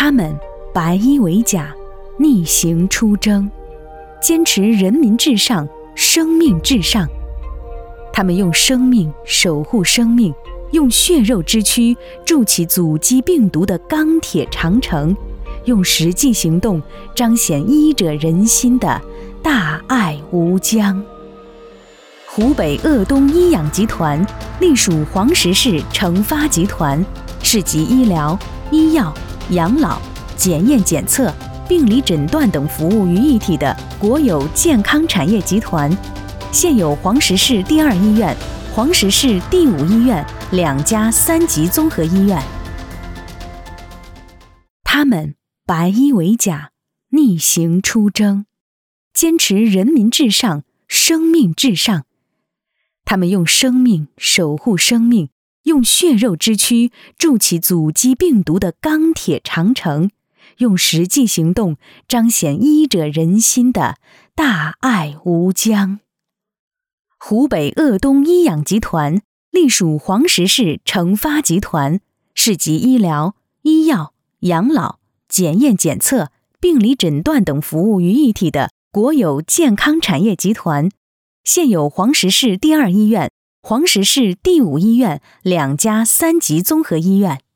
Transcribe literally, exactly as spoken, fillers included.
他们白衣为甲，逆行出征，坚持人民至上，生命至上。他们用生命守护生命，用血肉之躯筑起阻击病毒的钢铁长城，用实际行动彰显医者仁心的大爱无疆。湖北鄂东医养集团隶属黄石市成发集团，是集医疗、医药、养老、检验检测、病理诊断等服务于一体的国有健康产业集团，现有黄石市第二医院、黄石市第五医院两家三级综合医院。他们白衣为甲，逆行出征，坚持人民至上，生命至上。他们用生命守护生命，用血肉之躯筑起阻击病毒的钢铁长城，用实际行动彰显医者仁心的大爱无疆。湖北鄂东医养集团隶属黄石市成发集团，是集医疗、医药、养老、检验检测、病理诊断等服务于一体的国有健康产业集团，现有黄石市第二医院、黄石市第五医院两家三级综合医院。